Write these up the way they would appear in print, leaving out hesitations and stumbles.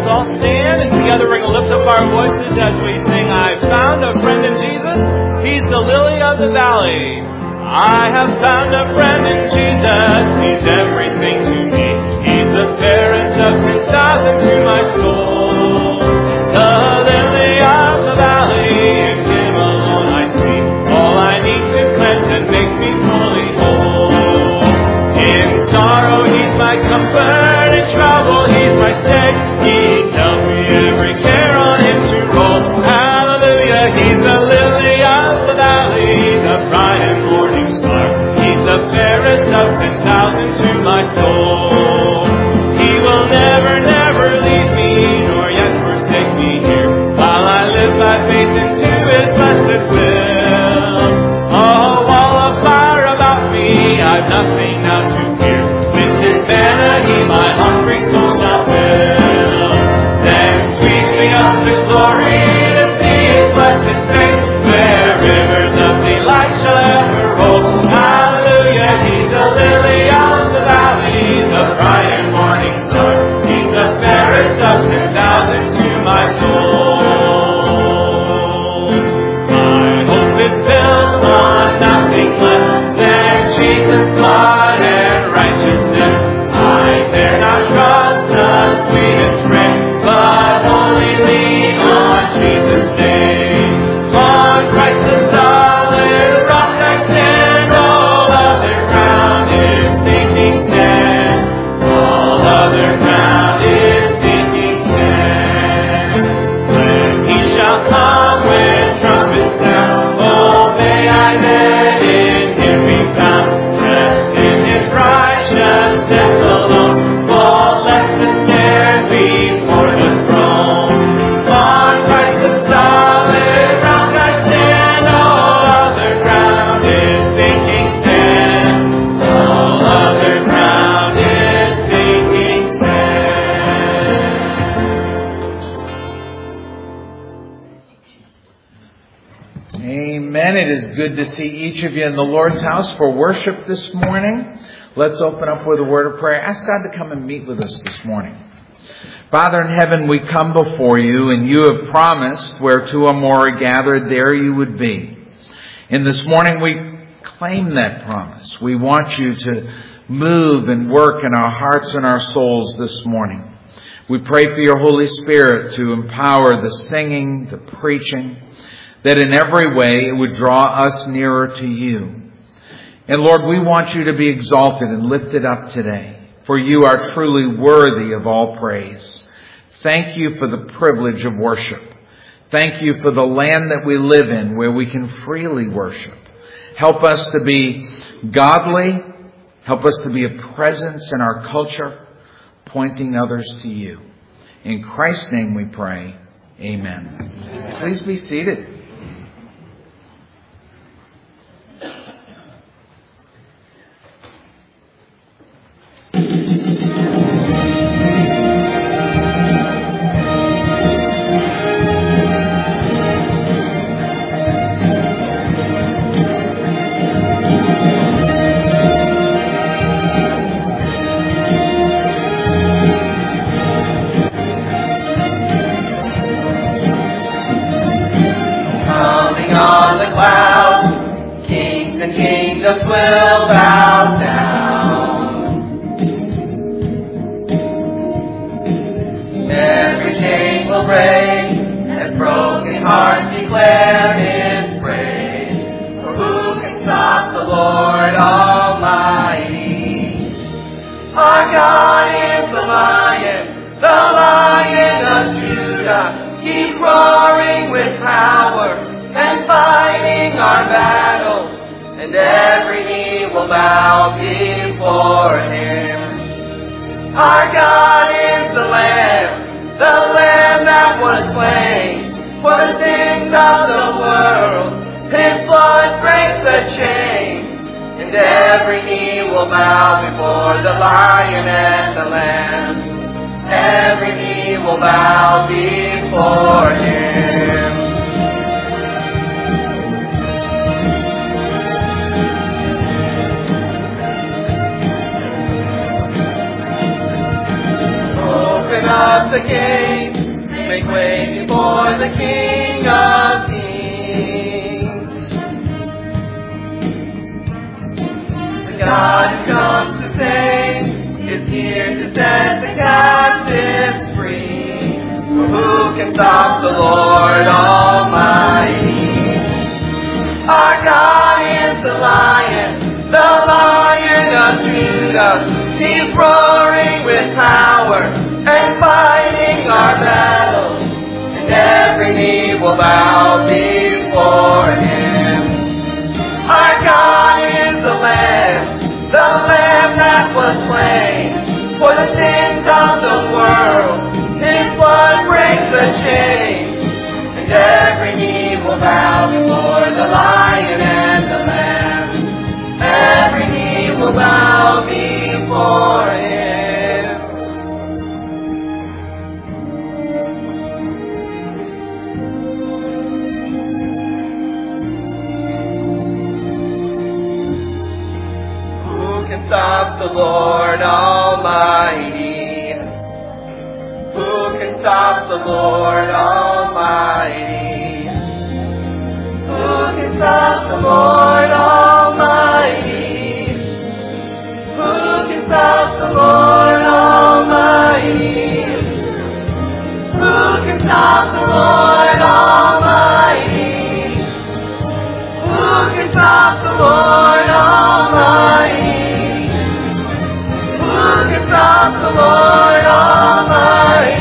all stand and together we're going to lift up our voices as we sing, I've found a friend in Jesus. He's the lily of the valley. I have found a friend in Jesus. He's everything to me. He's the fairest of 10,000 to my soul. The lily of the valley, in Him alone I see all I need to cleanse and make me fully whole. In sorrow He's my comfort, in trouble He's my stay. He tells me every care on Him to roll. Hallelujah, He's the lily of the valley, the bright and morning star. He's the fairest of 10,000 to my soul. He will never, never leave me, nor yet forsake me here, while I live by faith into His blessed will. Oh, wall of fire about me, I've nothing now to fear. With His banner He my hungry soul shall fill. Then sweep me up to glory to see His blessed face, where rivers of delight shall ever roll. Hallelujah, He's the lily of the valley, the bright and morning star. He's the fairest of 10,000 to my soul. My hope is built on nothing less than Jesus' blood and righteousness. I dare not trust the sweetest friend, but only lean on Jesus' name. On Christ the solid rock I stand, all other ground is sinking sand. All other ground is sinking sand. When He shall come with trumpets sound, oh may I then in Him be found. Rest in His righteousness alone, faultless and stand before the throne. On Christ the solid rock I stand, all other ground is sinking sand. All other ground is sinking sand. Amen. It is good to see each of you in the Lord's house for worship this morning. Let's open up with a word of prayer. Ask God to come and meet with us this morning. Father in heaven, we come before you, and you have promised where two or more are gathered, there you would be. And this morning we claim that promise. We want you to move and work in our hearts and our souls this morning. We pray for your Holy Spirit to empower the singing, the preaching, that in every way it would draw us nearer to you. And Lord, we want you to be exalted and lifted up today, for you are truly worthy of all praise. Thank you for the privilege of worship. Thank you for the land that we live in where we can freely worship. Help us to be godly. Help us to be a presence in our culture, pointing others to you. In Christ's name we pray. Amen. Please be seated. Kingdoms will bow down. Every chain will break, and broken hearts declare His praise. For who can stop the Lord Almighty? Our God is the Lion of Judah. Keep roaring with power and fighting our battles. And every knee will bow before Him. Our God is the Lamb that was slain for the sins of the world. His blood breaks the chain, and every knee will bow before the Lion and the Lamb. Every knee will bow before Him. Open of the King. Make way before the King of Kings. The God who comes to save is here to set the captives free. For who can stop the Lord Almighty? Our God is the Lion of Judah. He's roaring with power and fighting our battles, and every knee will bow before Him. Our God is the Lamb that was slain for the sins of the world. His blood breaks the chains, and every knee will bow before the Lion and the Lamb. Every knee will bow before Him. Who can stop the Lord Almighty? Who can stop the Lord Almighty? Who can stop the Lord Almighty? Who can stop the Lord Almighty? Who can stop the Lord Almighty? Who can stop the Lord Almighty? Who can stop the Lord Almighty?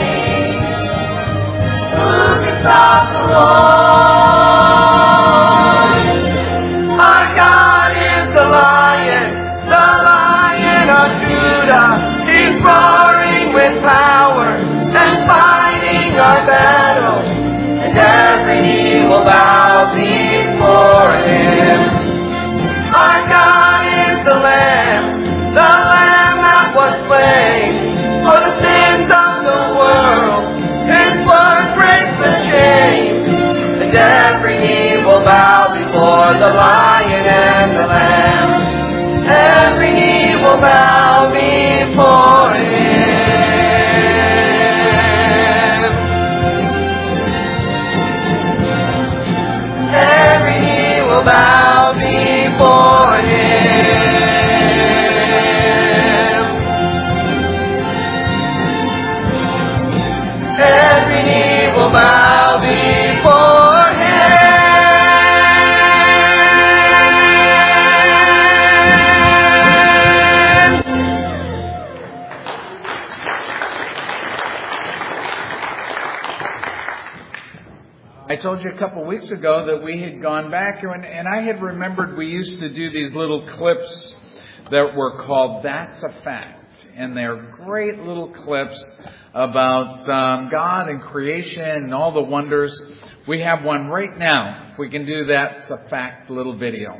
Who can stop the Lord? Our God is the Lion of Judah. He's roaring with power and fighting our battles, and every knee will bow before Him. Our God is the Lamb that was slain for the sins of the world. His blood breaks the chains, and every knee will bow before the Lion and the Lamb. Every knee will bow before Him. Every knee will bow before Him. Every knee will bow before Him. I told you a couple weeks ago that we had gone back and I had remembered we used to do these little clips that were called That's a Fact. And they're great little clips about God and creation and all the wonders. We have one right now. If we can do that, it's a fact little video.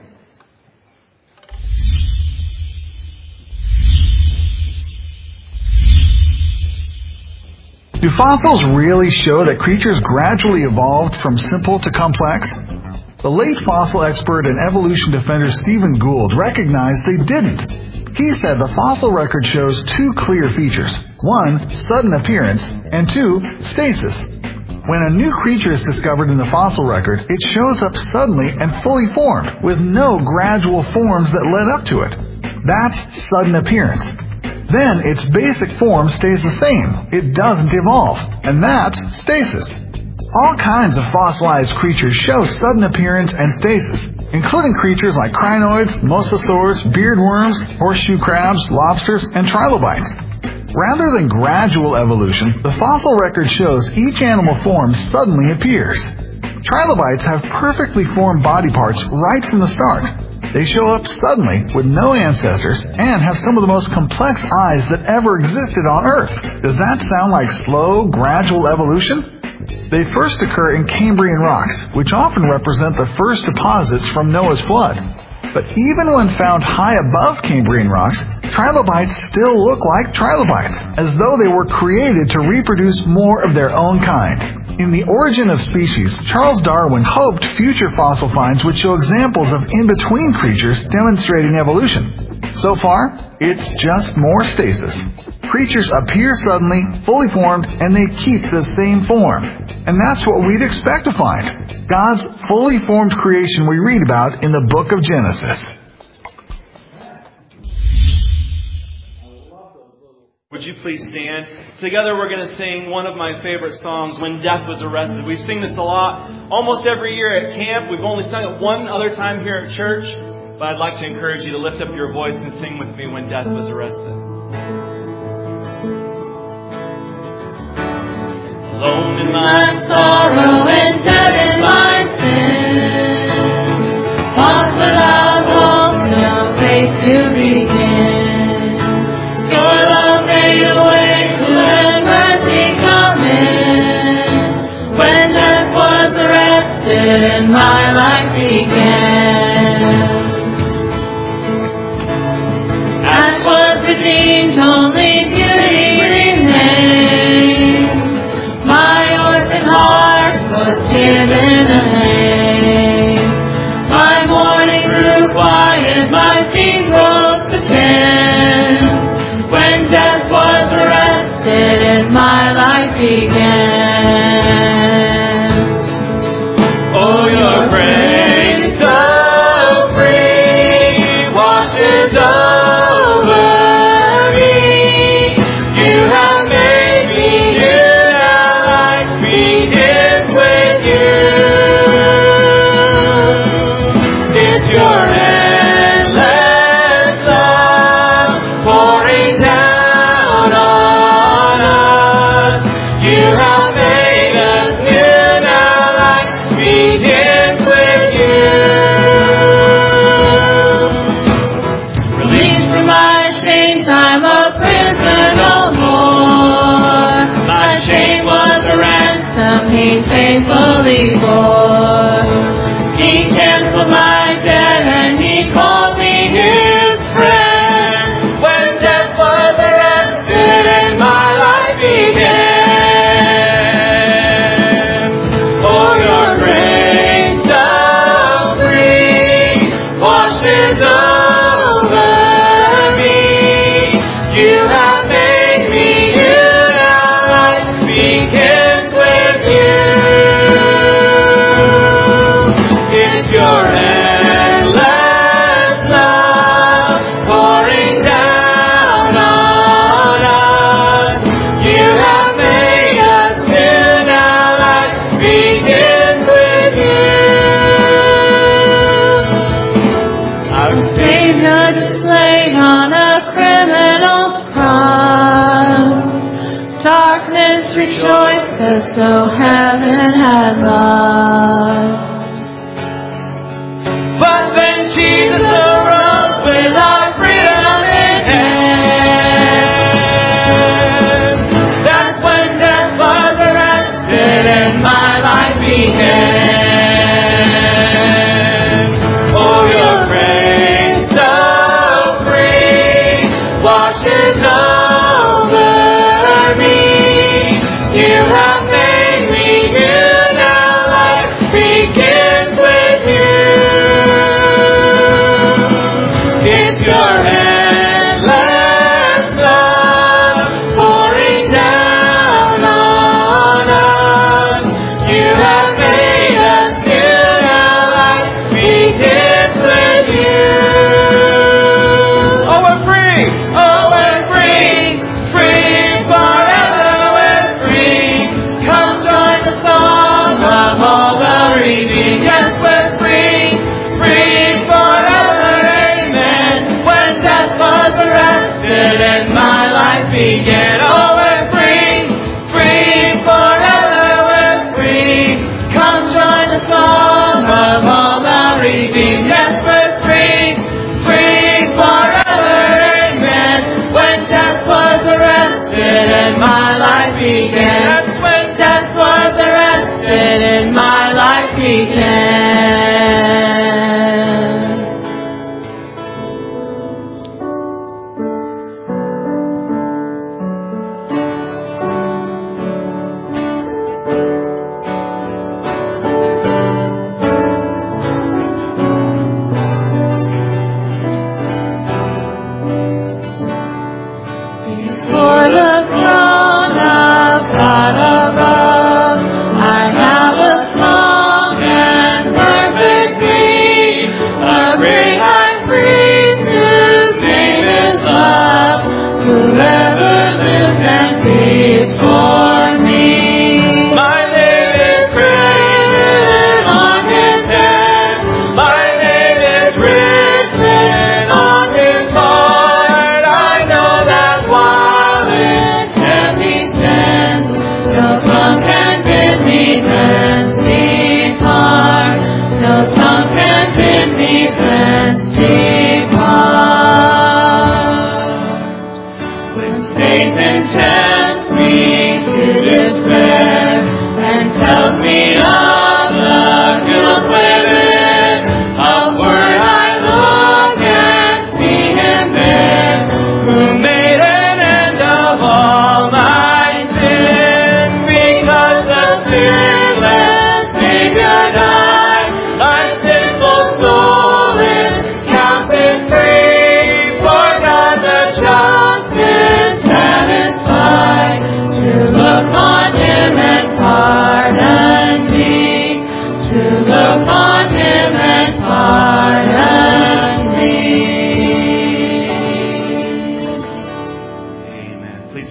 Do fossils really show that creatures gradually evolved from simple to complex? The late fossil expert and evolution defender Stephen Gould recognized they didn't. He said the fossil record shows two clear features. One, sudden appearance, and two, stasis. When a new creature is discovered in the fossil record, it shows up suddenly and fully formed, with no gradual forms that led up to it. That's sudden appearance. Then its basic form stays the same. It doesn't evolve. And that's stasis. All kinds of fossilized creatures show sudden appearance and stasis, including creatures like crinoids, mosasaurs, beardworms, horseshoe crabs, lobsters, and trilobites. Rather than gradual evolution, the fossil record shows each animal form suddenly appears. Trilobites have perfectly formed body parts right from the start. They show up suddenly with no ancestors and have some of the most complex eyes that ever existed on Earth. Does that sound like slow, gradual evolution? They first occur in Cambrian rocks, which often represent the first deposits from Noah's flood. But even when found high above Cambrian rocks, trilobites still look like trilobites, as though they were created to reproduce more of their own kind. In The Origin of Species, Charles Darwin hoped future fossil finds would show examples of in-between creatures demonstrating evolution. So far, it's just more stasis. Creatures appear suddenly, fully formed, and they keep the same form. And that's what we'd expect to find. God's fully formed creation we read about in the book of Genesis. Would you please stand? Together we're going to sing one of my favorite songs, When Death Was Arrested. We sing this a lot, almost every year at camp. We've only sung it one other time here at church. But I'd like to encourage you to lift up your voice and sing with me, When Death Was Arrested. Alone in my sorrow and dead in my sin, lost without hope, no place to begin. Your love made a way to let mercy come in. When death was arrested and my life began. As was redeemed, only beauty remains. My orphan heart was given a name. My mourning grew quiet, my feet rose to dance. When death was arrested and my life began. Oh, your grace so free washes over me. You have made me new, now life begins with you. It's your endless love pouring down on us. You have made us new, now life begins with you. Released from my shame, I'm a prisoner no more. My shame was a ransom he faithfully bore. He canceled my debt and he called me his friend. When death was arrested and my life began. Oh, your grace so free washes over me. You have made me new, now life begins with you. It's your endless love pouring down on us. You have made us new, now life begins with you. Our Savior displayed on a criminal's cross. Darkness rejoiced as though heaven had lost. But then Jesus arose with our freedom in hand. That's when death was arrested and my life began. Oh, your grace so free washes over me. You have made me new, now life begins with you. It's your endless love pouring down on us. You have made us new, now life begins with you. Oh, we're free! Oh, we're free! Free forever, we're free. Come join the song of all the redeemed. Yes, we're free! Free forever, amen. When death was arrested and my life began. Oh, we're free! Free forever, we're free. Come join the song of all the redeemed. Yes, we're free! Free forever, amen. When death was arrested and my life began. That's when death was arrested and my life began.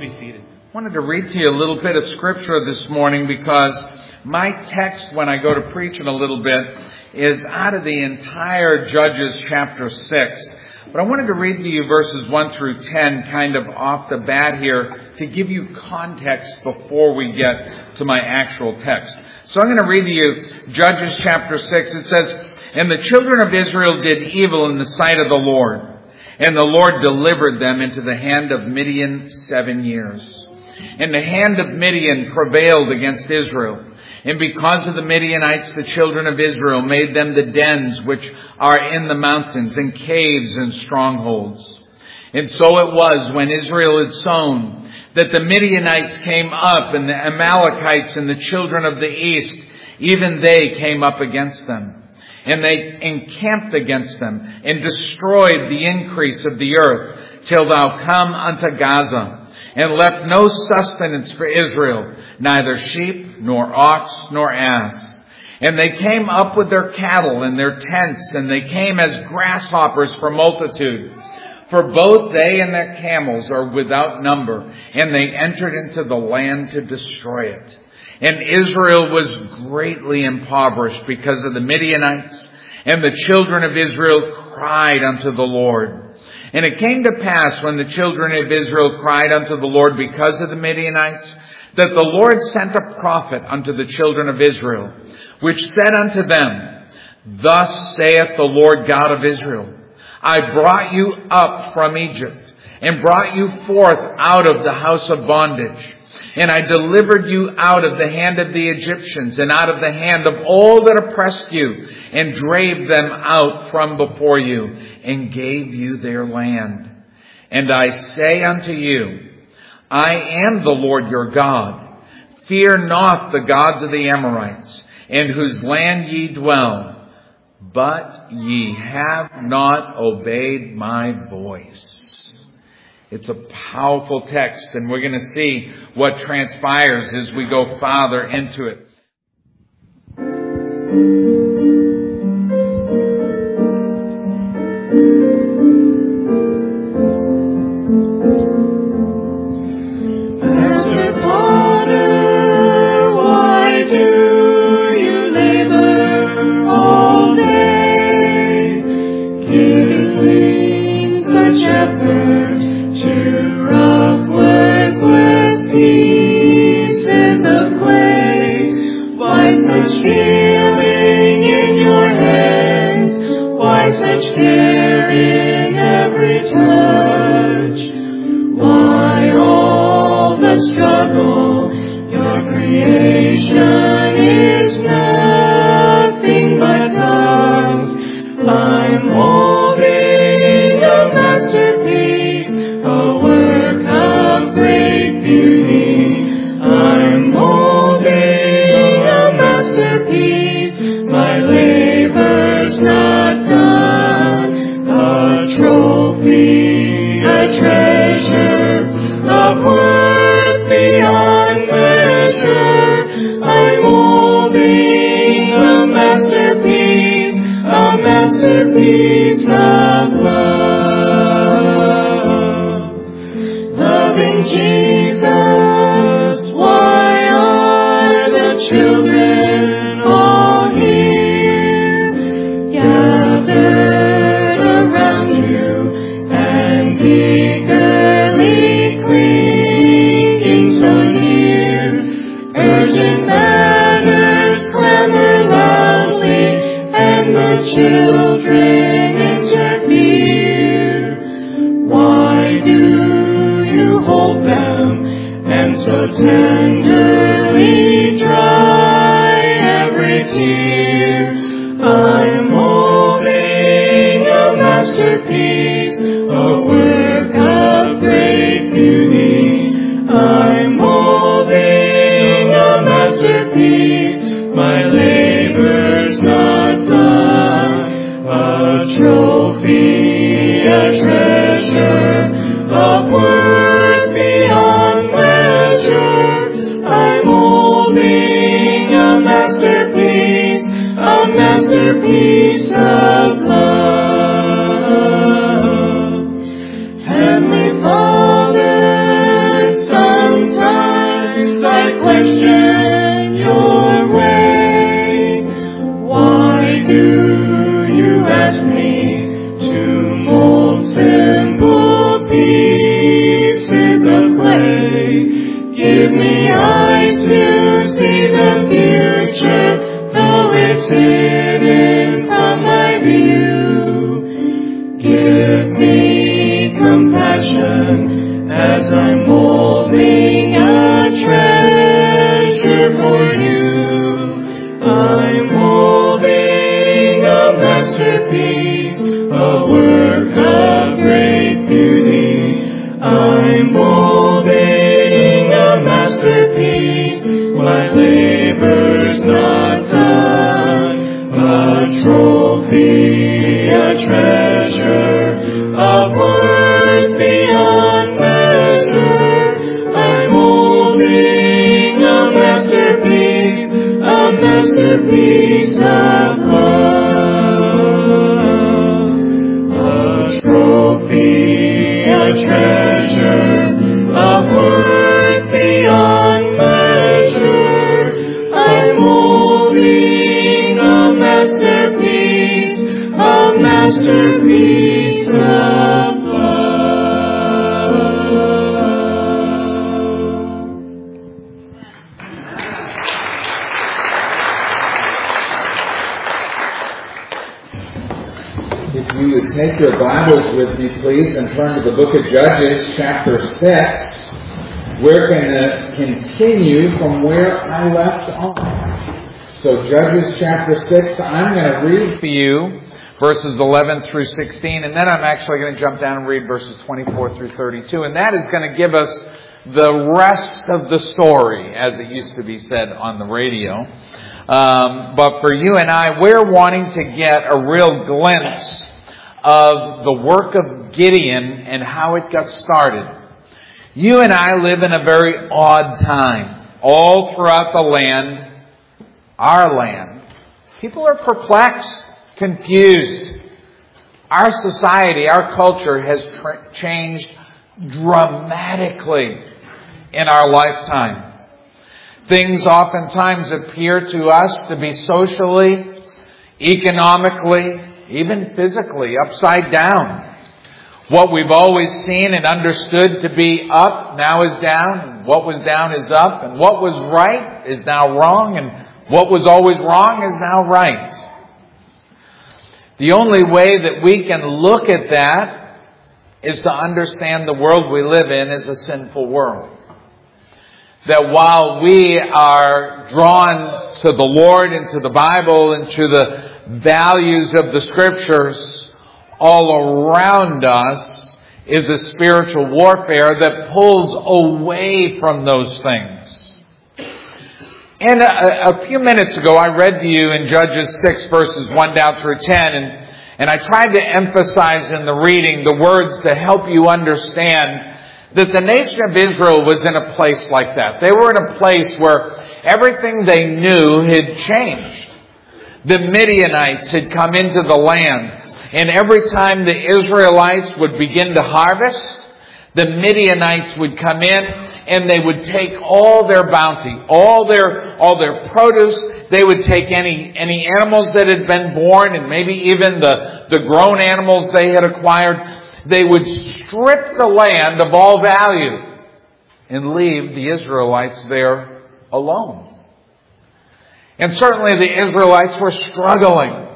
be seated. I wanted to read to you a little bit of scripture this morning because my text when I go to preach in a little bit is out of the entire Judges chapter 6. But I wanted to read to you verses 1 through 10 kind of off the bat here to give you context before we get to my actual text. So I'm going to read to you Judges chapter 6. It says, "And the children of Israel did evil in the sight of the Lord, and the Lord delivered them into the hand of Midian 7 years. And the hand of Midian prevailed against Israel. And because of the Midianites, the children of Israel made them the dens which are in the mountains, and caves and strongholds. And so it was, when Israel had sown, that the Midianites came up, and the Amalekites and the children of the east, even they came up against them. And they encamped against them, and destroyed the increase of the earth, till thou come unto Gaza, and left no sustenance for Israel, neither sheep, nor ox, nor ass. And they came up with their cattle and their tents, and they came as grasshoppers for multitude. For both they and their camels are without number, and they entered into the land to destroy it. And Israel was greatly impoverished because of the Midianites, and the children of Israel cried unto the Lord. And it came to pass, when the children of Israel cried unto the Lord because of the Midianites, that the Lord sent a prophet unto the children of Israel, which said unto them, Thus saith the Lord God of Israel, I brought you up from Egypt, and brought you forth out of the house of bondage. And I delivered you out of the hand of the Egyptians, and out of the hand of all that oppressed you, and drave them out from before you, and gave you their land. And I say unto you, I am the Lord your God. Fear not the gods of the Amorites, in whose land ye dwell, but ye have not obeyed my voice." It's a powerful text, and we're going to see what transpires as we go farther into it. Master Potter, why do you labor all day, giving wings such effort to rough, worthless pieces of clay? Why such feeling in your hands? Why such care in every touch? Why all the struggle? Your creation is nothing but tongues. I'm molding a masterpiece, a work of great beauty. I'm molding a masterpiece, my labor's not done. A trophy, a treasure, of worth beyond measure. I'm molding a masterpiece of love. Loving Jesus, why are the children all here, gathered around you and eagerly clinging so near? Urgent matters clamor loudly, and the children interfere. Why do you hold them and so tenderly dry every tear? I'm molding a masterpiece, a work of great beauty. I'm molding a masterpiece, my labor's not done. A trophy, a treasure, of worth beyond measure. I'm molding a masterpiece of love. Heavenly Father, Give me eyes to see the future, though it's hidden from my view. Give me compassion as I'm molding a treasure for you. I'm molding a masterpiece, a work of great beauty. I'm molding a masterpiece, my labor's not done. A trophy, a treasure, of worth beyond measure. I'm molding a masterpiece of love. A trophy, a treasure, of worth beyond measure. I'm molding a masterpiece of If you would take your Bibles with me, please, and turn to the book of Judges, chapter 6. We're going to continue from where I left off. So Judges chapter 6, I'm going to read for you verses 11 through 16, and then I'm actually going to jump down and read verses 24 through 32, and that is going to give us the rest of the story, as it used to be said on the radio. But for you and I, we're wanting to get a real glimpse of the work of Gideon and how it got started. You and I live in a very odd time. All throughout the land, our land, people are perplexed, confused. Our society, our culture has changed dramatically in our lifetime. Things oftentimes appear to us to be socially, economically, even physically upside down. What we've always seen and understood to be up now is down, and what was down is up, and what was right is now wrong, and what was always wrong is now right. The only way that we can look at that is to understand the world we live in is a sinful world. That while we are drawn to the Lord and to the Bible and to the values of the Scriptures, all around us is a spiritual warfare that pulls away from those things. And a few minutes ago, I read to you in Judges 6 verses 1 down through 10, and I tried to emphasize in the reading the words to help you understand that the nation of Israel was in a place like that. They were in a place where everything they knew had changed. The Midianites had come into the land, and every time the Israelites would begin to harvest, the Midianites would come in and they would take all their bounty, all their produce. They would take any animals that had been born, and maybe even the grown animals they had acquired. They would strip the land of all value and leave the Israelites there alone. And certainly the Israelites were struggling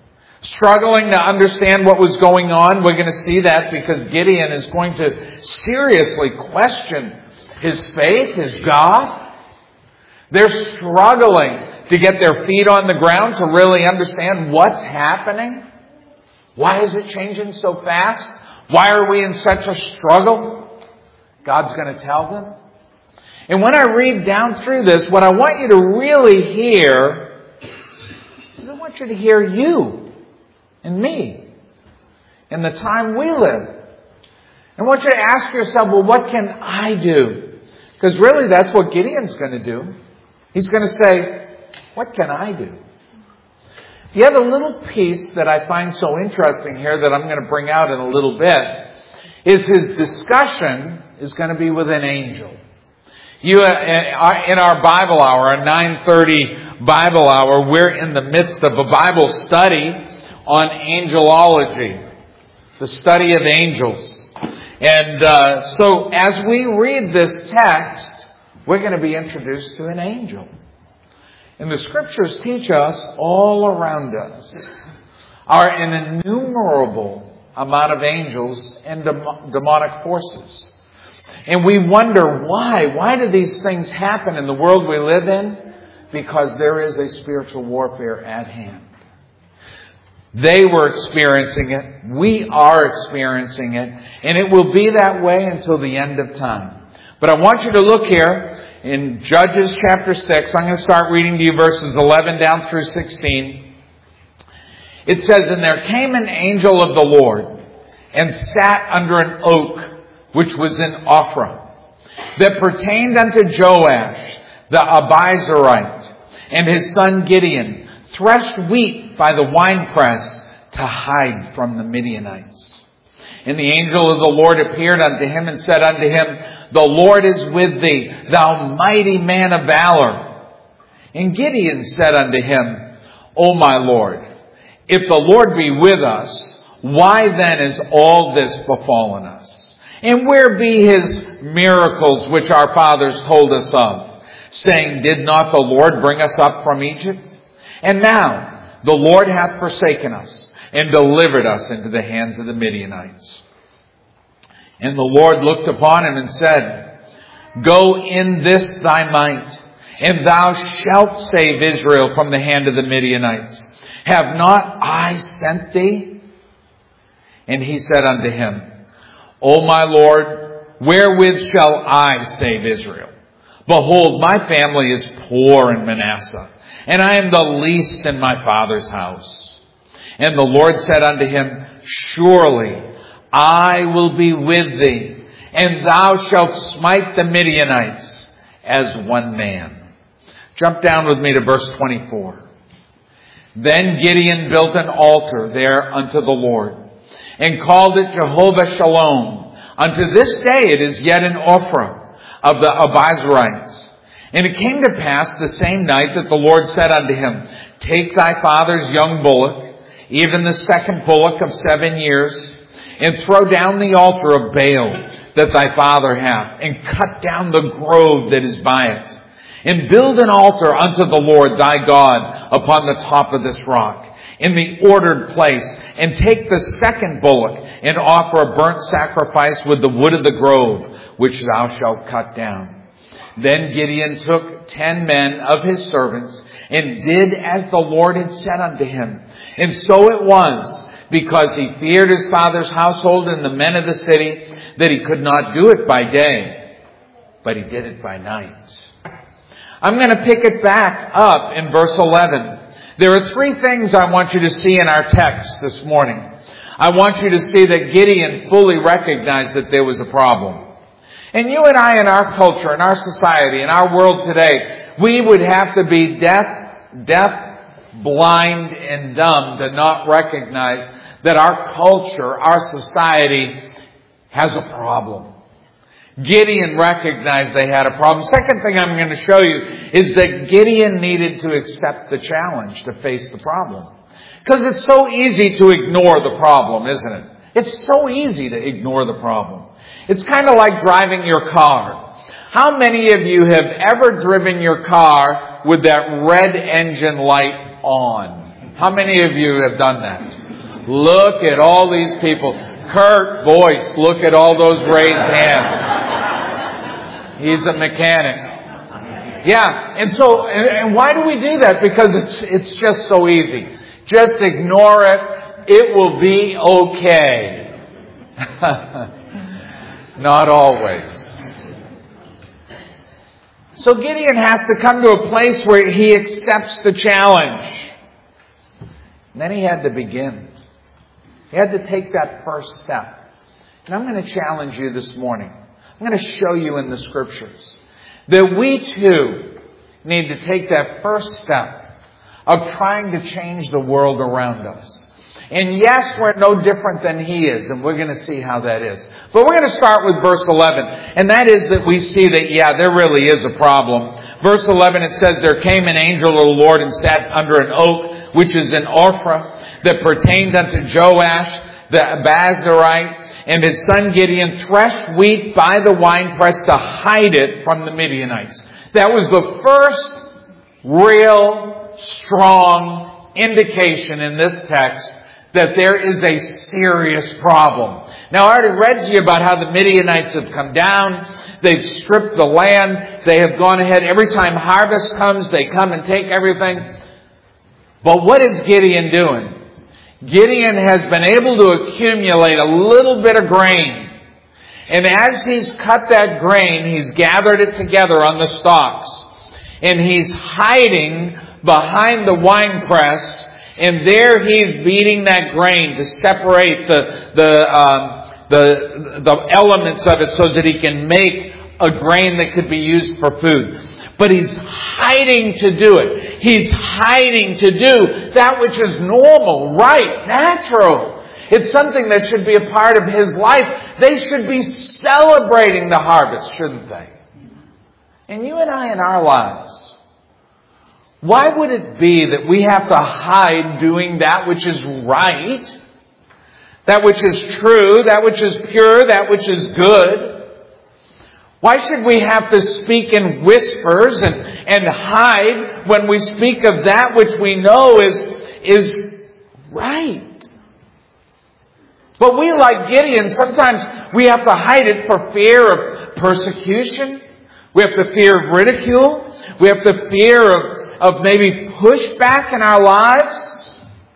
to understand what was going on. We're going to see that because Gideon is going to seriously question his faith, his God. They're struggling to get their feet on the ground to really understand what's happening. Why is it changing so fast? Why are we in such a struggle? God's going to tell them. And when I read down through this, what I want you to really hear is I want you to hear you and me in the time we live. I want you to ask yourself, well, what can I do? Because really that's what Gideon's going to do. He's going to say, what can I do? The other little piece that I find so interesting here that I'm going to bring out in a little bit is his discussion is going to be with an angel. In our Bible hour, a 9:30 Bible hour, we're in the midst of a Bible study on angelology, the study of angels. And so as we read this text, we're going to be introduced to an angel. And the Scriptures teach us all around us are an innumerable amount of angels and demonic forces. And we wonder why. Why do these things happen in the world we live in? Because there is a spiritual warfare at hand. They were experiencing it. We are experiencing it. And it will be that way until the end of time. But I want you to look here in Judges chapter 6. I'm going to start reading to you verses 11 down through 16. It says, "And there came an angel of the Lord and sat under an oak which was in Ophrah, that pertained unto Joash the Abizarite, and his son Gideon threshed wheat by the winepress to hide from the Midianites. And the angel of the Lord appeared unto him and said unto him, The Lord is with thee, thou mighty man of valor. And Gideon said unto him, O my Lord, if the Lord be with us, why then is all this befallen us? And where be his miracles which our fathers told us of, saying, Did not the Lord bring us up from Egypt? And now the Lord hath forsaken us and delivered us into the hands of the Midianites. And the Lord looked upon him and said, Go in this thy might, and thou shalt save Israel from the hand of the Midianites. Have not I sent thee? And he said unto him, O my Lord, wherewith shall I save Israel? Behold, my family is poor in Manasseh, and I am the least in my father's house. And the Lord said unto him, Surely I will be with thee, and thou shalt smite the Midianites as one man. Jump down with me to verse 24. Then Gideon built an altar there unto the Lord, and called it Jehovah Shalom. Unto this day it is yet in Ophrah of the Abizarites. And it came to pass the same night that the Lord said unto him, Take thy father's young bullock, even the second bullock of 7 years, and throw down the altar of Baal that thy father hath, and cut down the grove that is by it. And build an altar unto the Lord thy God upon the top of this rock, in the ordered place, and take the second bullock, and offer a burnt sacrifice with the wood of the grove, which thou shalt cut down. Then Gideon took 10 men of his servants, and did as the Lord had said unto him. And so it was, because he feared his father's household and the men of the city, that he could not do it by day, but he did it by night. I'm going to pick it back up in verse 11. There are 3 things I want you to see in our text this morning. I want you to see that Gideon fully recognized that there was a problem. And you and I in our culture, in our society, in our world today, we would have to be deaf, blind, and dumb to not recognize that our culture, our society has a problem. Gideon recognized they had a problem. Second thing I'm going to show you is that Gideon needed to accept the challenge to face the problem. Because it's so easy to ignore the problem, isn't it? It's so easy to ignore the problem. It's kind of like driving your car. How many of you have ever driven your car with that red engine light on? How many of you have done that? Look at all these people. Kurt Boyce, look at all those raised hands. He's a mechanic. Yeah, and why do we do that? Because it's just so easy. Just ignore it. It will be okay. Not always. So Gideon has to come to a place where he accepts the challenge. And then he had to begin. He had to take that first step. And I'm going to challenge you this morning. I'm going to show you in the Scriptures that we too need to take that first step of trying to change the world around us. And yes, we're no different than he is, and we're going to see how that is. But we're going to start with verse 11, and that is that we see that, there really is a problem. Verse 11, it says, There came an angel of the Lord and sat under an oak, which is in Ophrah, that pertained unto Joash the Abizarite, and his son Gideon threshed wheat by the winepress to hide it from the Midianites. That was the first real strong indication in this text that there is a serious problem. Now, I already read to you about how the Midianites have come down. They've stripped the land. They have gone ahead. Every time harvest comes, they come and take everything. But what is Gideon doing? Gideon has been able to accumulate a little bit of grain. And as he's cut that grain, he's gathered it together on the stalks. And he's hiding behind the winepress. And there he's beating that grain to separate the elements of it so that he can make a grain that could be used for food. But he's hiding to do it. He's hiding to do that which is normal, right, natural. It's something that should be a part of his life. They should be celebrating the harvest, shouldn't they? And you and I in our lives, why would it be that we have to hide doing that which is right, that which is true, that which is pure, that which is good? Why should we have to speak in whispers and hide when we speak of that which we know is right? But we, like Gideon, sometimes we have to hide it for fear of persecution. We have the fear of ridicule. We have the fear of maybe pushback in our lives.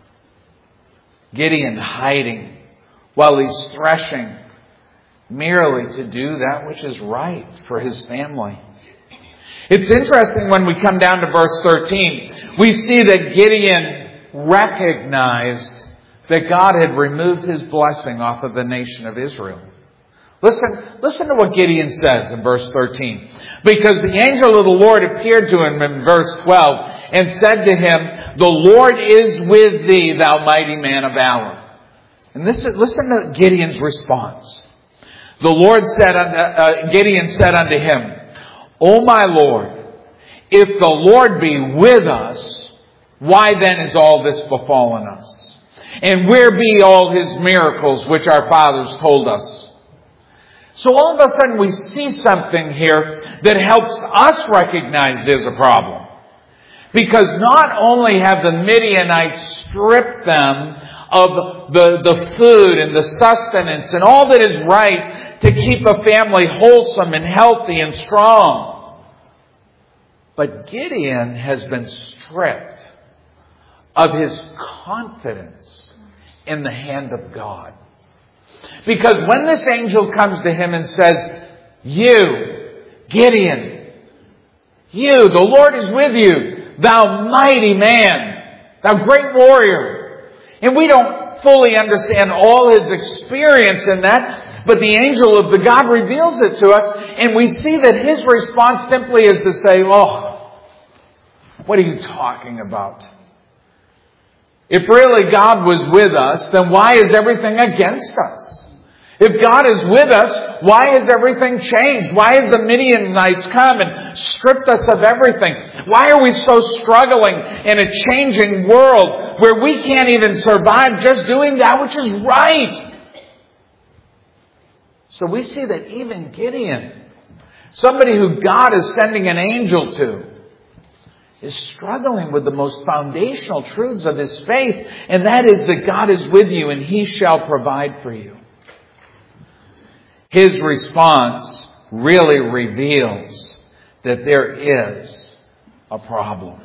Gideon hiding while he's threshing, merely to do that which is right for his family. It's interesting when we come down to verse 13, we see that Gideon recognized that God had removed his blessing off of the nation of Israel. Listen to what Gideon says in verse 13. Because the angel of the Lord appeared to him in verse 12 and said to him, "The Lord is with thee, thou mighty man of valor." And listen to Gideon's response. The Lord said, Gideon said unto him, "O my Lord, if the Lord be with us, why then is all this befallen us? And where be all his miracles which our fathers told us?" So all of a sudden we see something here that helps us recognize there's a problem. Because not only have the Midianites stripped them of the food and the sustenance and all that is right to keep a family wholesome and healthy and strong, but Gideon has been stripped of his confidence in the hand of God. Because when this angel comes to him and says, "You, Gideon, you, the Lord is with you, thou mighty man, thou great warrior." And we don't fully understand all his experience in that, but the angel of the God reveals it to us, and we see that his response simply is to say, "Oh, what are you talking about? If really God was with us, then why is everything against us? If God is with us, why has everything changed? Why has the Midianites come and stripped us of everything? Why are we so struggling in a changing world where we can't even survive just doing that which is right?" So we see that even Gideon, somebody who God is sending an angel to, is struggling with the most foundational truths of his faith, and that is that God is with you and he shall provide for you. His response really reveals that there is a problem.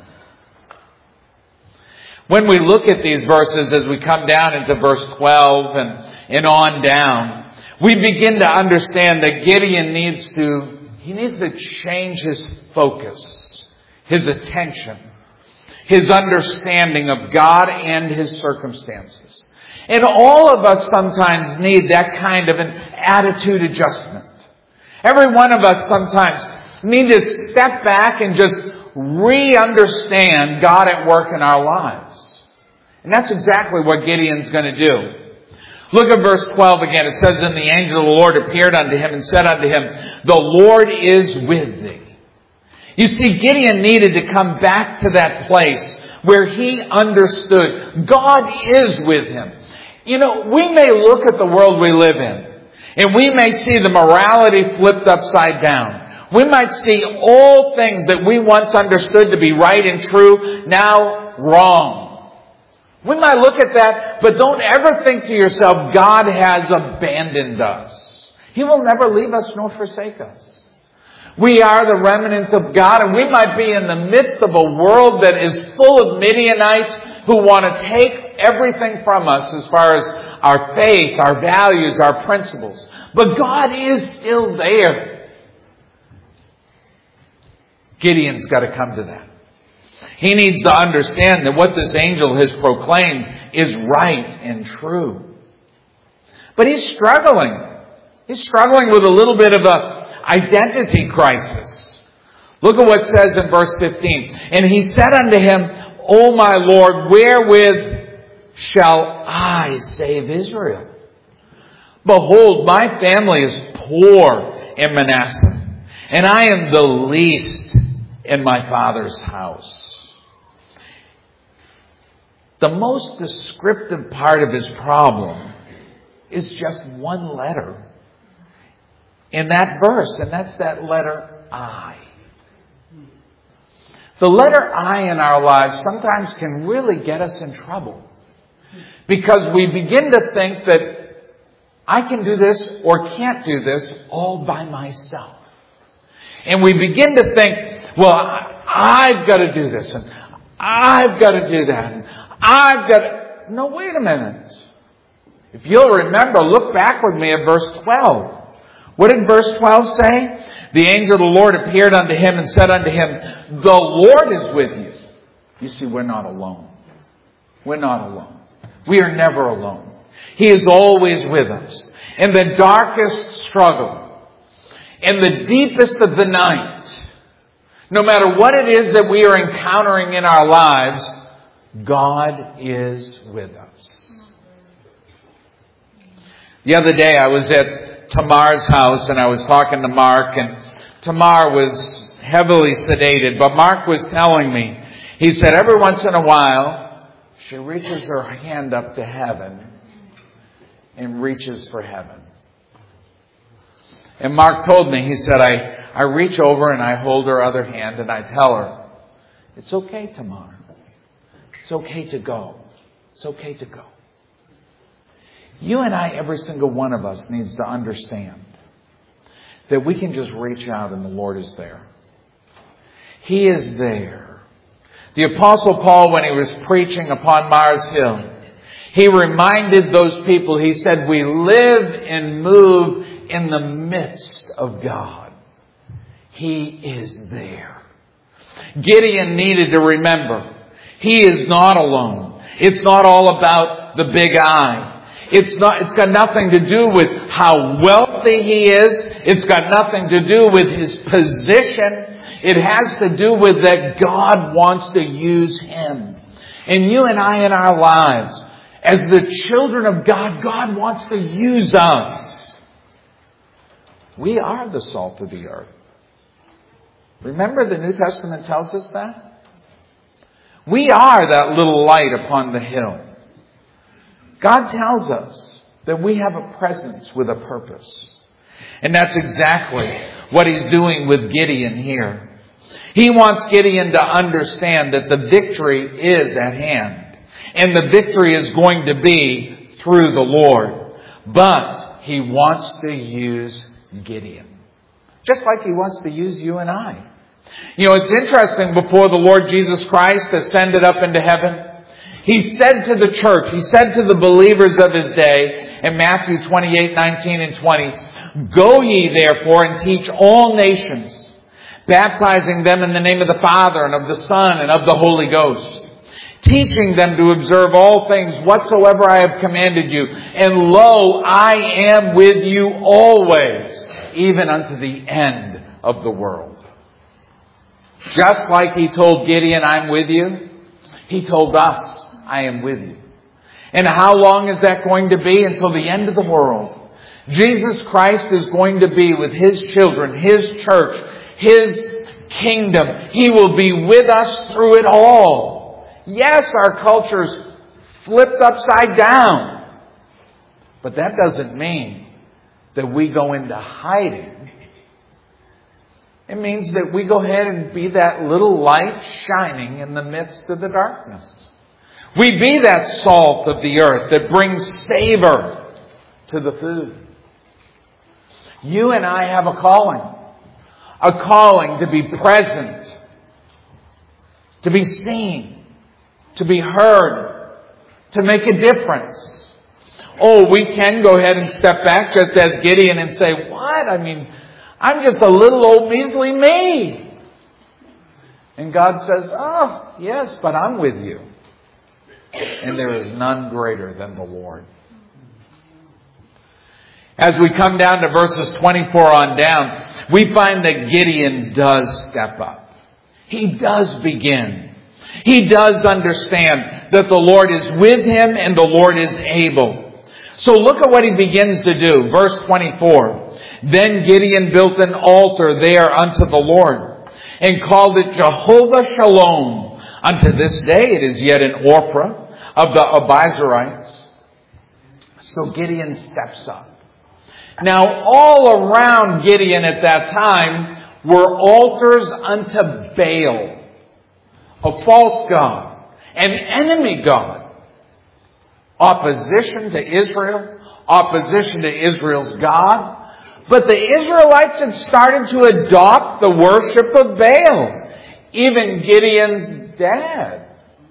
When we look at these verses as we come down into verse 12 and on down, we begin to understand that Gideon needs to change his focus, his attention, his understanding of God and his circumstances. And all of us sometimes need that kind of an attitude adjustment. Every one of us sometimes need to step back and just re-understand God at work in our lives. And that's exactly what Gideon's going to do. Look at verse 12 again. It says, "And the angel of the Lord appeared unto him and said unto him, The Lord is with thee." You see, Gideon needed to come back to that place where he understood God is with him. You know, we may look at the world we live in And we may see the morality flipped upside down. We might see all things that we once understood to be right and true, now wrong. We might look at that, but don't ever think to yourself, God has abandoned us. He will never leave us nor forsake us. We are the remnants of God, and we might be in the midst of a world that is full of Midianites who want to take everything from us as far as our faith, our values, our principles. But God is still there. Gideon's got to come to that. He needs to understand that what this angel has proclaimed is right and true. But he's struggling. He's struggling with a little bit of a identity crisis. Look at what it says in verse 15. And he said unto him, O my Lord, wherewith shall I save Israel? Behold, my family is poor in Manasseh, and I am the least in my father's house. The most descriptive part of his problem is just one letter in that verse, and that's that letter I. The letter I in our lives sometimes can really get us in trouble because we begin to think that I can do this or can't do this all by myself. And we begin to think, well, I've got to do this and I've got to do that and I've got to... No, wait a minute. If you'll remember, look back with me at verse 12. What did verse 12 say? The angel of the Lord appeared unto him and said unto him, the Lord is with you. You see, we're not alone. We're not alone. We are never alone. He is always with us. In the darkest struggle, in the deepest of the night, no matter what it is that we are encountering in our lives, God is with us. The other day I was at Tamar's house and I was talking to Mark, and Tamar was heavily sedated, but Mark was telling me, he said every once in a while she reaches her hand up to heaven and reaches for heaven. And Mark told me, he said, I reach over and I hold her other hand and I tell her, it's okay, Tamar. It's okay to go. It's okay to go. You and I, every single one of us, needs to understand that we can just reach out and the Lord is there. He is there. The Apostle Paul, when he was preaching upon Mars Hill, he reminded those people, he said, we live and move in the midst of God. He is there. Gideon needed to remember, he is not alone. It's not all about the big I. It's got nothing to do with how wealthy he is. It's got nothing to do with his position. It has to do with that God wants to use him. And you and I in our lives, as the children of God, God wants to use us. We are the salt of the earth. Remember the New Testament tells us that? We are that little light upon the hill. God tells us that we have a presence with a purpose. And that's exactly what he's doing with Gideon here. He wants Gideon to understand that the victory is at hand. And the victory is going to be through the Lord. But he wants to use Gideon. Just like he wants to use you and I. You know, it's interesting, before the Lord Jesus Christ ascended up into heaven, he said to the church, he said to the believers of his day in Matthew 28:19 and 20, go ye therefore and teach all nations, baptizing them in the name of the Father and of the Son and of the Holy Ghost, teaching them to observe all things whatsoever I have commanded you. And lo, I am with you always, even unto the end of the world. Just like he told Gideon, I'm with you, he told us, I am with you. And how long is that going to be? Until the end of the world. Jesus Christ is going to be with his children, his church, his kingdom. He will be with us through it all. Yes, our culture's flipped upside down. But that doesn't mean that we go into hiding. It means that we go ahead and be that little light shining in the midst of the darkness. We be that salt of the earth that brings savor to the food. You and I have a calling to be present, to be seen, to be heard, to make a difference. Oh, we can go ahead and step back just as Gideon and say, what? I mean, I'm just a little old measly me. And God says, oh, yes, but I'm with you. And there is none greater than the Lord. As we come down to verses 24 on down, we find that Gideon does step up. He does begin. He does understand that the Lord is with him and the Lord is able. So look at what he begins to do. Verse 24. Then Gideon built an altar there unto the Lord and called it Jehovah Shalom. Unto this day it is yet in Ophrah of the Abiezrites. So Gideon steps up. Now all around Gideon at that time were altars unto Baal, a false god, an enemy god. Opposition to Israel, opposition to Israel's God. But the Israelites had started to adopt the worship of Baal. Even Gideon's dad.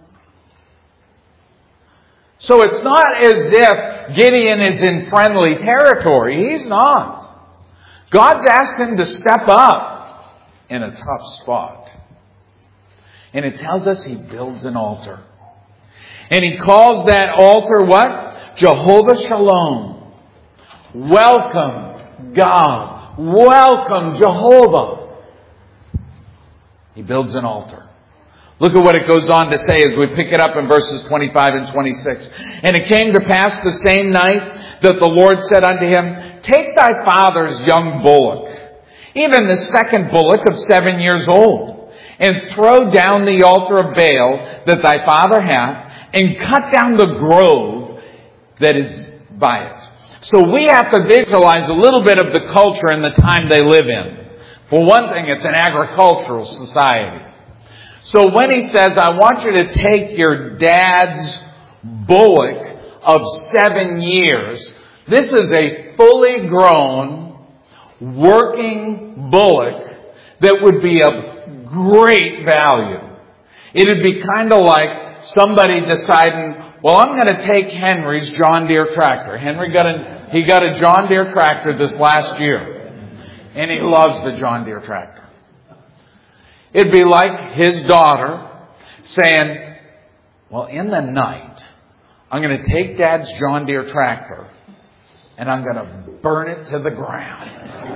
So it's not as if Gideon is in friendly territory. He's not. God's asked him to step up in a tough spot. And it tells us he builds an altar. And he calls that altar what? Jehovah Shalom. Welcome, God. Welcome, Jehovah. He builds an altar. Look at what it goes on to say as we pick it up in verses 25 and 26. And it came to pass the same night that the Lord said unto him, Take thy father's young bullock, even the second bullock of 7 years old, and throw down the altar of Baal that thy father hath, and cut down the grove that is by it. So we have to visualize a little bit of the culture and the time they live in. For one thing, it's an agricultural society. So when he says, I want you to take your dad's bullock of 7 years, this is a fully grown, working bullock that would be of great value. It would be kind of like somebody deciding, well, I'm going to take Henry's John Deere tractor. Henry got a John Deere tractor this last year. And he loves the John Deere tractor. It'd be like his daughter saying, well, in the night, I'm going to take Dad's John Deere tractor and I'm going to burn it to the ground.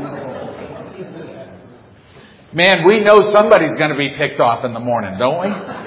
Man, we know somebody's going to be ticked off in the morning, don't we?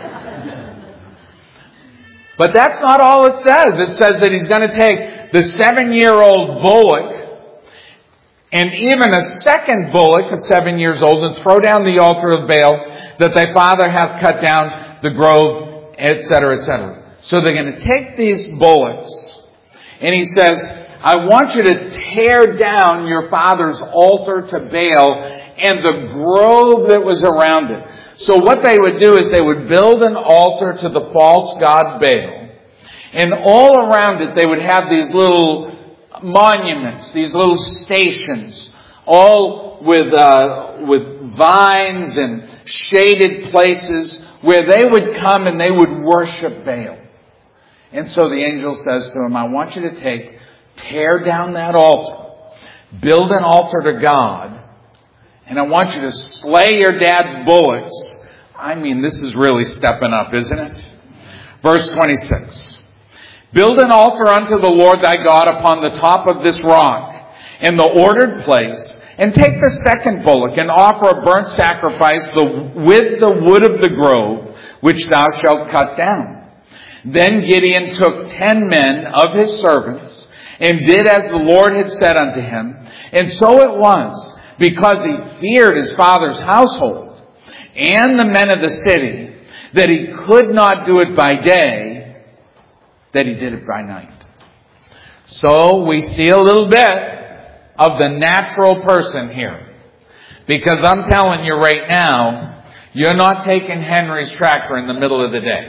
But that's not all it says. It says that he's going to take the 7-year-old bullock and even a second bullock of 7 years old and throw down the altar of Baal that thy father hath cut down the grove, etc., etc. So they're going to take these bullocks and he says, I want you to tear down your father's altar to Baal and the grove that was around it. So what they would do is they would build an altar to the false god Baal. And all around it they would have these little monuments, these little stations, all with vines and shaded places where they would come and they would worship Baal. And so the angel says to him, I want you to tear down that altar, build an altar to God, and I want you to slay your dad's bullocks. I mean, this is really stepping up, isn't it? Verse 26. Build an altar unto the Lord thy God upon the top of this rock, in the ordered place, and take the second bullock, and offer a burnt sacrifice with the wood of the grove, which thou shalt cut down. Then Gideon took 10 men of his servants, and did as the Lord had said unto him. And so it was, because he feared his father's household and the men of the city, that he could not do it by day, that he did it by night. So we see a little bit of the natural person here. Because I'm telling you right now, you're not taking Henry's tractor in the middle of the day.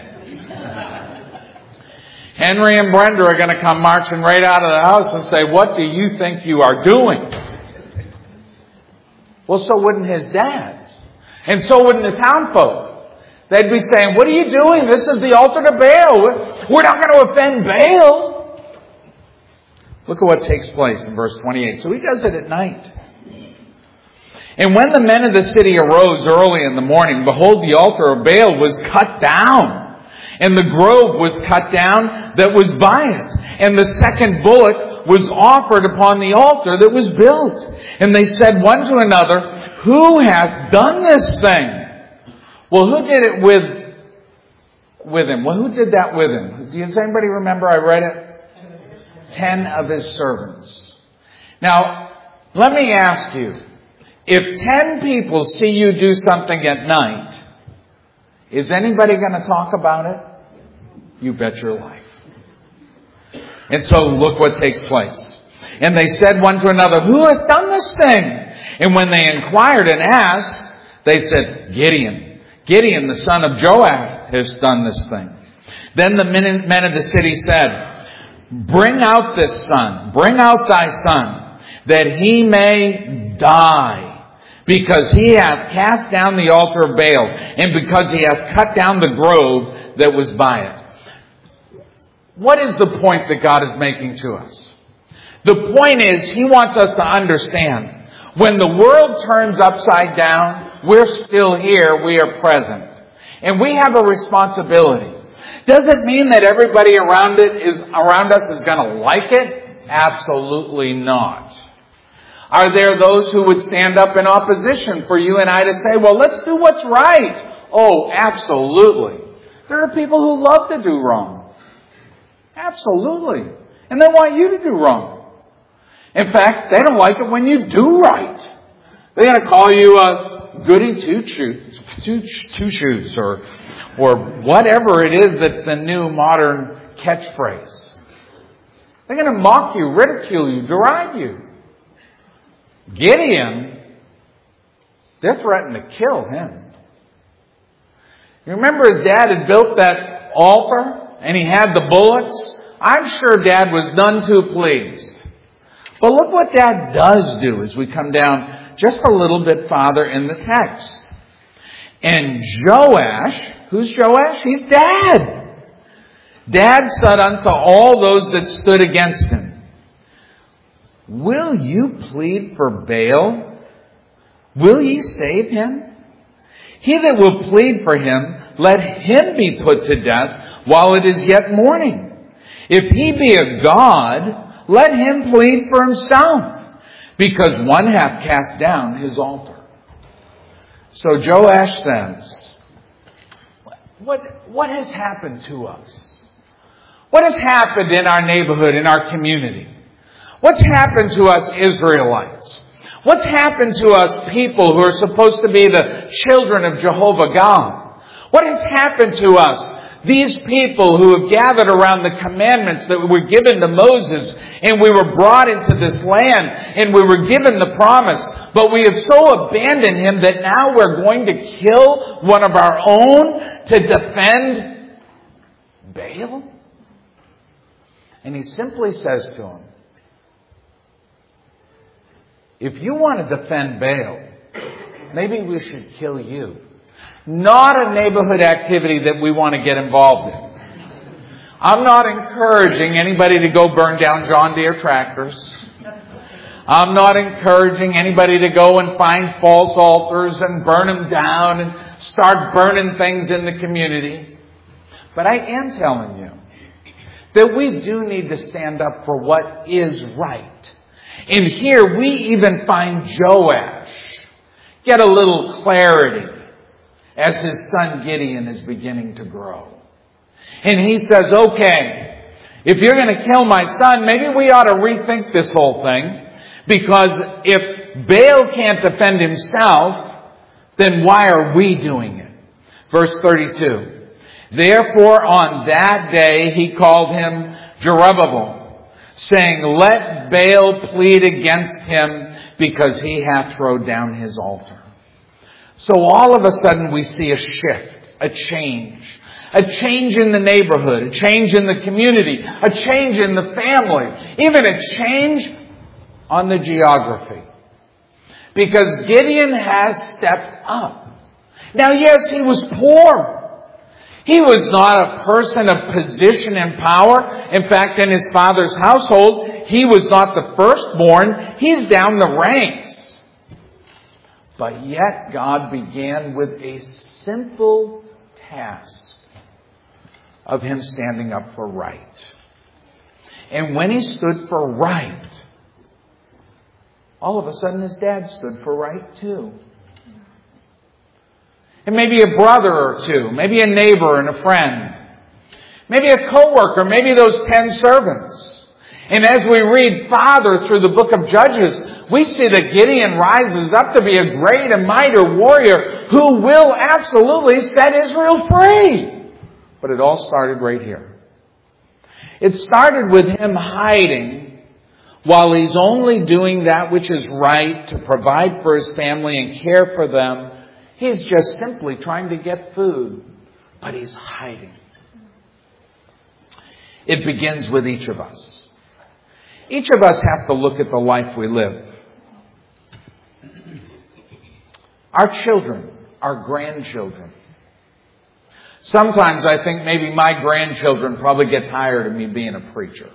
Henry and Brenda are going to come marching right out of the house and say, "What do you think you are doing?" Well, so wouldn't his dad. And so wouldn't the town folk. They'd be saying, "What are you doing? This is the altar to Baal. We're not going to offend Baal." Look at what takes place in verse 28. So he does it at night. "And when the men of the city arose early in the morning, behold, the altar of Baal was cut down. And the grove was cut down that was by it. And the second bullock was offered upon the altar that was built. And they said one to another, 'Who hath done this thing?'" Well, who did it with him? Well, who did that with him? Does anybody remember? I read it. 10 of his servants. Now, let me ask you, if 10 people see you do something at night, is anybody going to talk about it? You bet your life. And so look what takes place. "And they said one to another, 'Who hath done this thing?' And when they inquired and asked, they said, 'Gideon, the son of Joash, has done this thing.' Then the men of the city said, 'Bring out thy son, that he may die, because he hath cast down the altar of Baal, and because he hath cut down the grove that was by it.'" What is the point that God is making to us? The point is, He wants us to understand, when the world turns upside down, we're still here, we are present. And we have a responsibility. Does it mean that everybody around us is going to like it? Absolutely not. Are there those who would stand up in opposition for you and I to say, "Well, let's do what's right"? Oh, absolutely. There are people who love to do wrong. Absolutely. And they want you to do wrong. In fact, they don't like it when you do right. They're going to call you a goody two-shoes or whatever it is that's the new modern catchphrase. They're going to mock you, ridicule you, deride you. Gideon, they're threatening to kill him. You remember his dad had built that altar and he had the bullocks? I'm sure Dad was none too pleased. But look what Dad does do as we come down just a little bit farther in the text. "And Joash," who's Joash? He's Dad. "Dad said unto all those that stood against him, 'Will you plead for Baal? Will ye save him? He that will plead for him, let him be put to death while it is yet morning. If he be a god, let him plead for himself, because one hath cast down his altar.'" So Joash says, what has happened to us? What has happened in our neighborhood, in our community? What's happened to us Israelites? What's happened to us people who are supposed to be the children of Jehovah God? What has happened to us, these people who have gathered around the commandments that were given to Moses, and we were brought into this land and we were given the promise, but we have so abandoned Him that now we're going to kill one of our own to defend Baal? And He simply says to him, "If you want to defend Baal, maybe we should kill you." Not a neighborhood activity that we want to get involved in. I'm not encouraging anybody to go burn down John Deere tractors. I'm not encouraging anybody to go and find false altars and burn them down and start burning things in the community. But I am telling you that we do need to stand up for what is right. And here we even find Joash get a little clarity as his son Gideon is beginning to grow. And he says, "Okay, if you're going to kill my son, maybe we ought to rethink this whole thing. Because if Baal can't defend himself, then why are we doing it?" Verse 32. "Therefore on that day he called him Jerubbaal, saying, "Let Baal plead against him, because he hath thrown down his altar." So all of a sudden we see a shift, a change. A change in the neighborhood, a change in the community, a change in the family, even a change on the geography. Because Gideon has stepped up. Now, yes, he was poor. He was not a person of position and power. In fact, in his father's household, he was not the firstborn. He's down the ranks. But yet, God began with a simple task of him standing up for right. And when he stood for right, all of a sudden his dad stood for right too. And maybe a brother or two, maybe a neighbor and a friend, maybe a coworker, maybe those 10 servants. And as we read farther through the book of Judges, we see that Gideon rises up to be a great and mighty warrior who will absolutely set Israel free. But it all started right here. It started with him hiding while he's only doing that which is right to provide for his family and care for them. He's just simply trying to get food, but he's hiding. It begins with each of us. Each of us have to look at the life we live. Our children, our grandchildren. Sometimes I think maybe my grandchildren probably get tired of me being a preacher.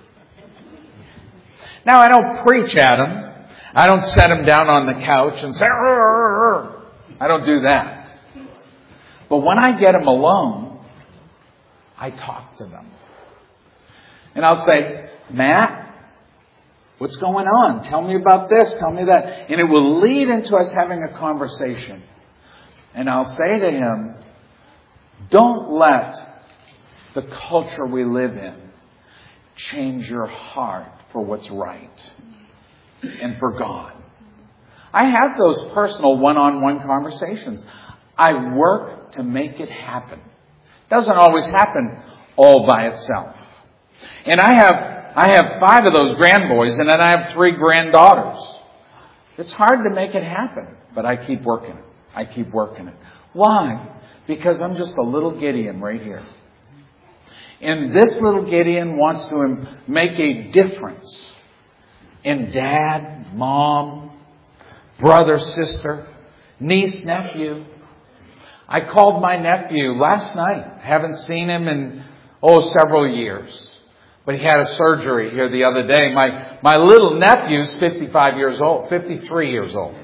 Now, I don't preach at them. I don't set them down on the couch and say, "Rrr." I don't do that. But when I get them alone, I talk to them. And I'll say, "Matt, what's going on? Tell me about this, tell me that." And it will lead into us having a conversation. And I'll say to him, "Don't let the culture we live in change your heart for what's right and for God." I have those personal one-on-one conversations. I work to make it happen. It doesn't always happen all by itself. And I have 5 of those grandboys, and then I have 3 granddaughters. It's hard to make it happen, but I keep working it. I keep working it. Why? Because I'm just a little Gideon right here. And this little Gideon wants to make a difference in dad, mom, brother, sister, niece, nephew. I called my nephew last night. Haven't seen him in, several years. But he had a surgery here the other day. My little nephew's 53 years old.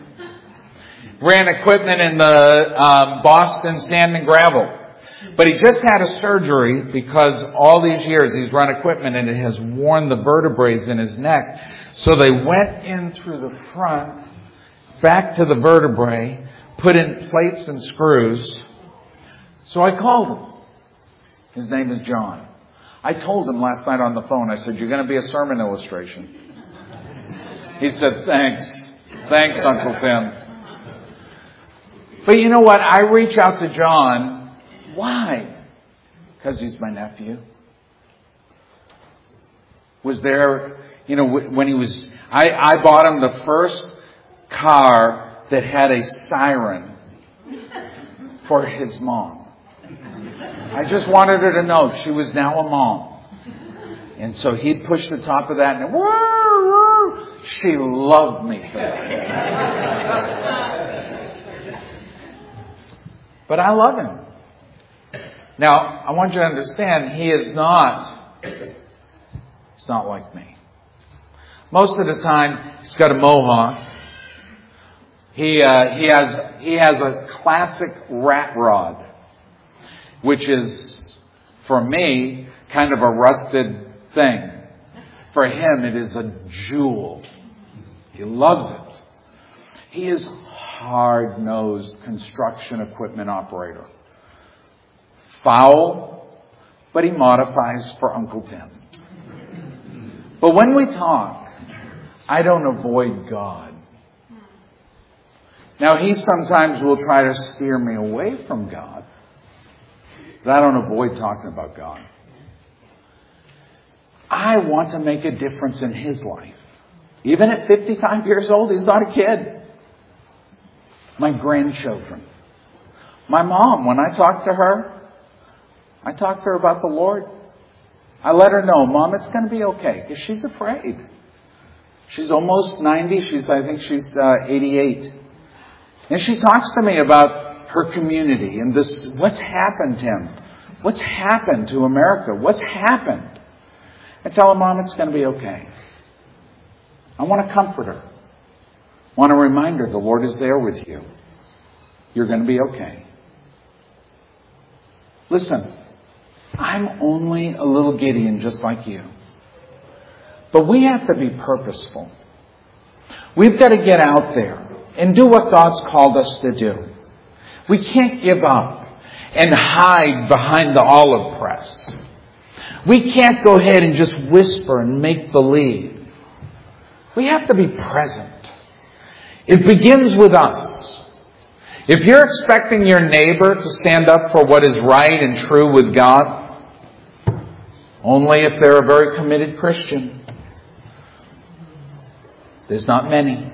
Ran equipment in the Boston Sand and Gravel. But he just had a surgery because all these years he's run equipment and it has worn the vertebrae in his neck. So they went in through the front, back to the vertebrae, put in plates and screws. So I called him. His name is John. I told him last night on the phone, I said, "You're going to be a sermon illustration." He said, "Thanks. Thanks, Uncle Tim." But you know what? I reach out to John. Why? Because he's my nephew. Was there, when he was, I bought him the first car that had a siren for his mom. I just wanted her to know she was now a mom. And so he'd push the top of that and she loved me for that. But I love him. Now, I want you to understand, he's not like me. Most of the time, he's got a mohawk. He has a classic rat rod, which is, for me, kind of a rusted thing. For him, it is a jewel. He loves it. He is hard-nosed construction equipment operator. Foul, but he modifies for Uncle Tim. But when we talk, I don't avoid God. Now, he sometimes will try to steer me away from God, but I don't avoid talking about God. I want to make a difference in his life. Even at 55 years old, he's not a kid. My grandchildren. My mom, when I talk to her about the Lord. I let her know, Mom, it's going to be okay, because she's afraid. She's almost 90. I think she's 88. And she talks to me about her community and this, what's happened, Tim? What's happened to America? What's happened? I tell her, Mom, it's going to be okay. I want to comfort her. I want to remind her the Lord is there with you. You're going to be okay. Listen, I'm only a little Gideon just like you. But we have to be purposeful. We've got to get out there and do what God's called us to do. We can't give up and hide behind the olive press. We can't go ahead and just whisper and make believe. We have to be present. It begins with us. If you're expecting your neighbor to stand up for what is right and true with God, only if they're a very committed Christian. There's not many.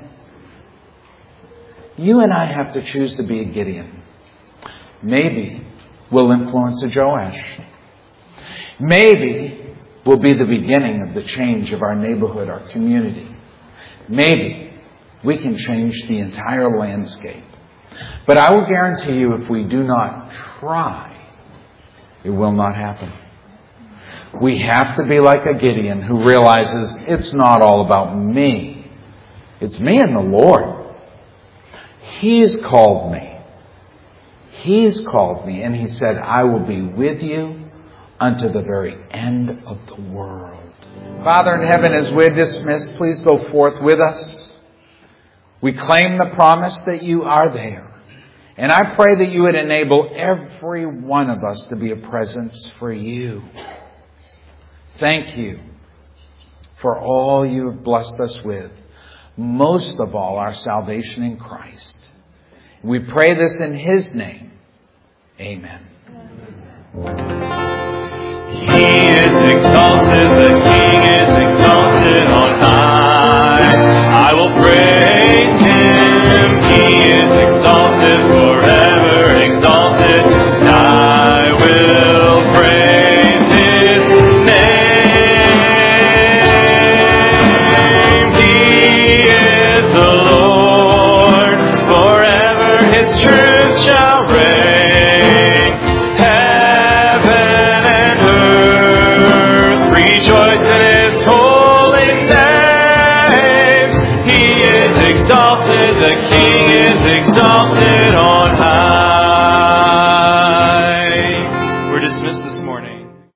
You and I have to choose to be a Gideon. Maybe we'll influence a Joash. Maybe we'll be the beginning of the change of our neighborhood, our community. Maybe we can change the entire landscape. But I will guarantee you, if we do not try, it will not happen. We have to be like a Gideon who realizes it's not all about me. It's me and the Lord. He's called me. He's called me. And He said, I will be with you unto the very end of the world. Father in heaven, as we're dismissed, please go forth with us. We claim the promise that you are there. And I pray that you would enable every one of us to be a presence for you. Thank you for all you have blessed us with. Most of all, our salvation in Christ. We pray this in His name. Amen. He is exalted, the King is exalted on high. I will praise Him. He is exalted, forever exalted. And I will praise His name. He is the Lord, forever His truth shall reign. Heaven and earth rejoice in His holy name. He is exalted, the King is exalted.